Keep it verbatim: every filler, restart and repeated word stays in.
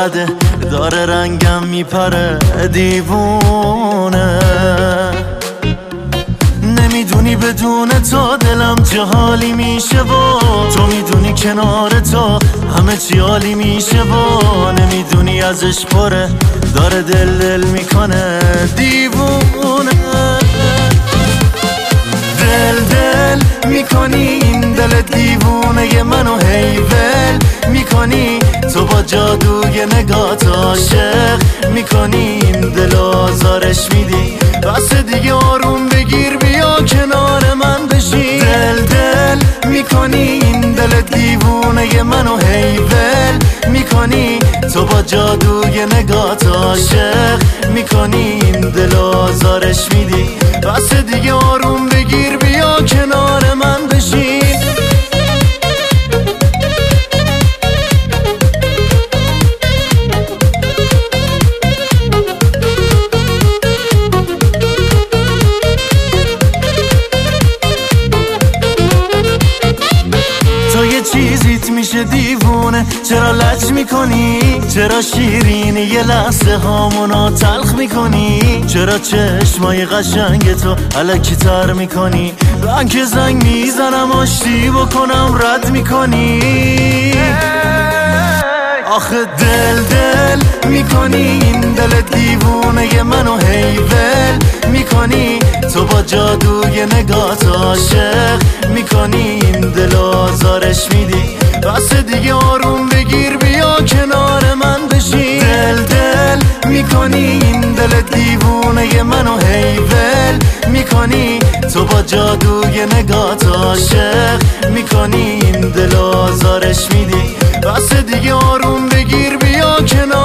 بده، داره رنگم میپره دیوونه. نمیدونی بدون تو دلم چه حالی میشه و تو میدونی کنار تو همه چی عالی میشه و نمیدونی ازش پره، داره دل دل میکنه دیوونه. دل دل میکنی این دل دیوونه منو هیول میکنی، تو با جادوی نگات عاشق میکنی این دل آزارش میدی. بس دیگه آروم بگیر بیا کنار من بشی. دل دل میکنی این دل دیوونه منو هیول میکنی، تو با جادوی نگات عاشق میکنی این دل آزارش میدی. بس دیگه آروم بگیر بیا کنار من بشی. تو یه چیزیت میشه دیوونه، چرا لج میکنی؟ چرا شیرینی یه لحظه هامونو تلخ میکنی؟ چرا چشمای قشنگ تو الکی تر میکنی؟ من که زنگ میزنم آشتی بکنم رد میکنی. آخه دل دل میکنی این دل دیوونه منو هیول میکنی، تو با جادوی نگات عاشق میکنی این دل آزارش میدی. بس دیگه آروم بگیر بیا کنار من بشی. دل دل میکنی این دل دیوونه منو هیول میکنی، تو با جادوی نگات عاشق میکنی این دل آزارش میدی. بس دیگه آروم بگیر بیا کنار